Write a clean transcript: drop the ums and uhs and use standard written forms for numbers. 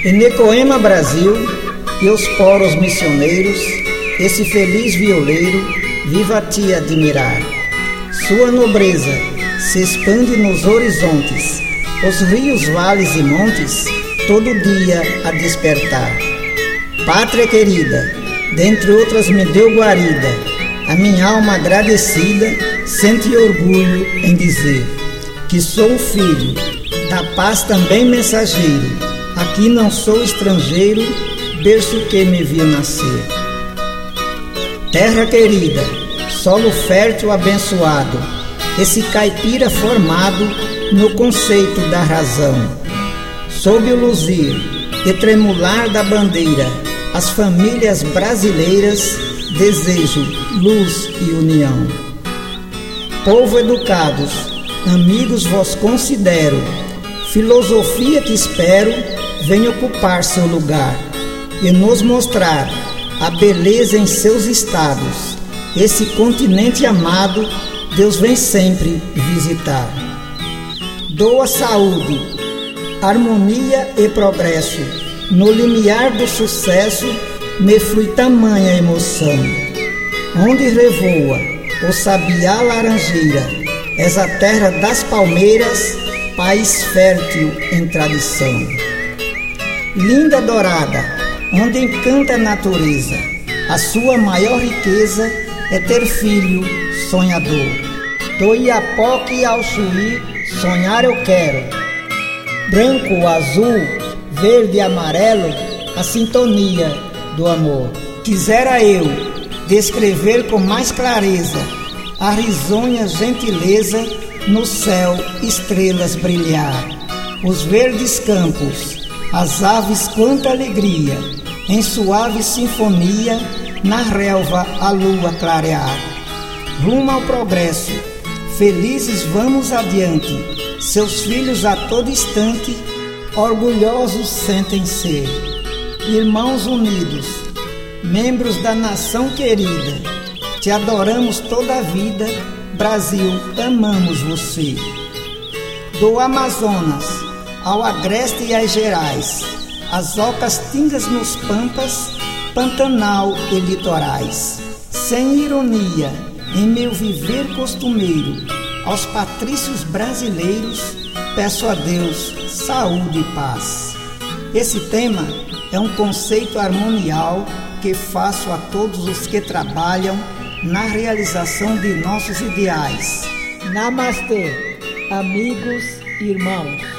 E Necoema Brasil e os poros missioneiros, esse feliz violeiro viva a te admirar. Sua nobreza se expande nos horizontes, os rios, vales e montes, todo dia a despertar. Pátria querida, dentre outras me deu guarida, a minha alma agradecida sente orgulho em dizer que sou o filho da paz, também mensageiro, aqui não sou estrangeiro, berço que me viu nascer. Terra querida, solo fértil abençoado, esse caipira formado no conceito da razão, sob o luzir e tremular da bandeira, as famílias brasileiras desejo luz e união. Povo educados, amigos vos considero, filosofia que espero venha ocupar seu lugar e nos mostrar a beleza em seus estados. Esse continente amado Deus vem sempre visitar. Doa saúde, harmonia e progresso, no limiar do sucesso me flui tamanha emoção. Onde revoa o sabiá laranjeira, és a terra das palmeiras, país fértil em tradição. Linda dourada, onde encanta a natureza, a sua maior riqueza é ter filho sonhador. Do Iapoque ao Chuí, sonhar eu quero. Branco, azul, verde e amarelo, a sintonia do amor. Quisera eu descrever com mais clareza a risonha gentileza no céu, estrelas brilhar, os verdes campos, as aves quanta alegria, em suave sinfonia, na relva a lua clarear. Rumo ao progresso, felizes vamos adiante, seus filhos a todo instante, orgulhosos sentem ser. Irmãos unidos, membros da nação querida, te adoramos toda a vida, Brasil, amamos você. Do Amazonas ao Agreste e às Gerais, as ocas tingas nos pampas, Pantanal e litorais. Sem ironia, em meu viver costumeiro, aos patrícios brasileiros, peço a Deus saúde e paz. Esse tema é um conceito harmonial que faço a todos os que trabalham na realização de nossos ideais. Namastê, amigos e irmãos.